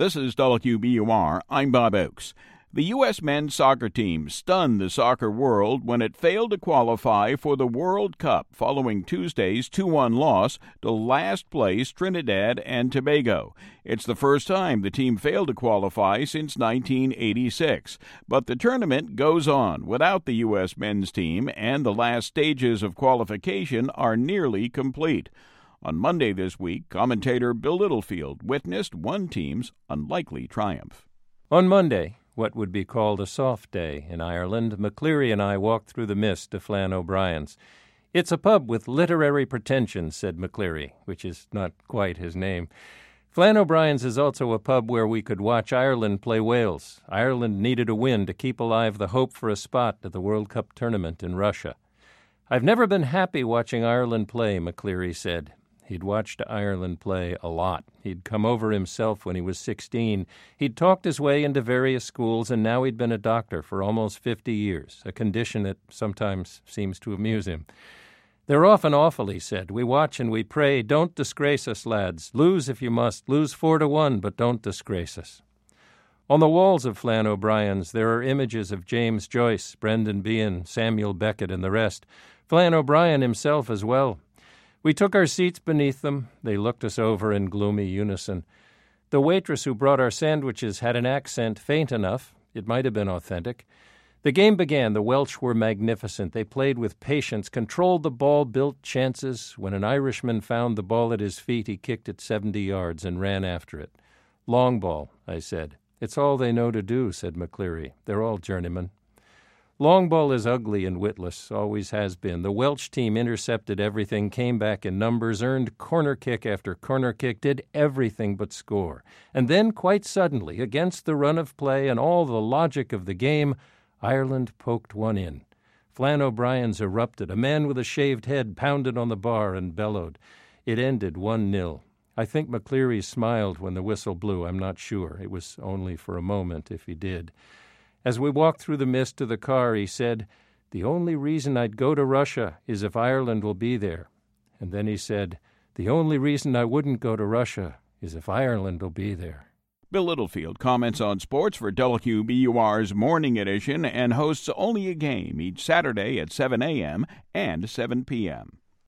This is WBUR. I'm Bob Oakes. The U.S. men's soccer team stunned the soccer world when it failed to qualify for the World Cup following Tuesday's 2-1 loss to last-place Trinidad and Tobago. It's the first time the team failed to qualify since 1986. But the tournament goes on without the U.S. men's team, and the last stages of qualification are nearly complete. On Monday this week, commentator Bill Littlefield witnessed one team's unlikely triumph. On Monday, what would be called a soft day in Ireland, McCleary and I walked through the mist to Flann O'Brien's. "It's a pub with literary pretensions," said McCleary, which is not quite his name. Flann O'Brien's is also a pub where we could watch Ireland play Wales. Ireland needed a win to keep alive the hope for a spot at the World Cup tournament in Russia. "I've never been happy watching Ireland play," McCleary said. He'd watched Ireland play a lot. He'd come over himself when he was 16. He'd talked his way into various schools, and now he'd been a doctor for almost 50 years, a condition that sometimes seems to amuse him. "They're often awful," he said. "We watch and we pray. Don't disgrace us, lads. Lose if you must. Lose 4-1, but don't disgrace us." On the walls of Flann O'Brien's, there are images of James Joyce, Brendan Behan, Samuel Beckett, and the rest. Flann O'Brien himself as well. We took our seats beneath them. They looked us over in gloomy unison. The waitress who brought our sandwiches had an accent faint enough. It might have been authentic. The game began. The Welsh were magnificent. They played with patience, controlled the ball, built chances. When an Irishman found the ball at his feet, he kicked it 70 yards and ran after it. "Long ball," I said. "It's all they know to do," said McCleary. "They're all journeymen." Long ball is ugly and witless, always has been. The Welsh team intercepted everything, came back in numbers, earned corner kick after corner kick, did everything but score. And then, quite suddenly, against the run of play and all the logic of the game, Ireland poked one in. Flann O'Brien's erupted. A man with a shaved head pounded on the bar and bellowed. It ended 1-0. I think McCleary smiled when the whistle blew. I'm not sure. It was only for a moment, if he did. As we walked through the mist to the car, he said, "The only reason I'd go to Russia is if Ireland will be there." And then he said, "The only reason I wouldn't go to Russia is if Ireland will be there." Bill Littlefield comments on sports for WBUR's Morning Edition and hosts Only a Game each Saturday at 7 a.m. and 7 p.m.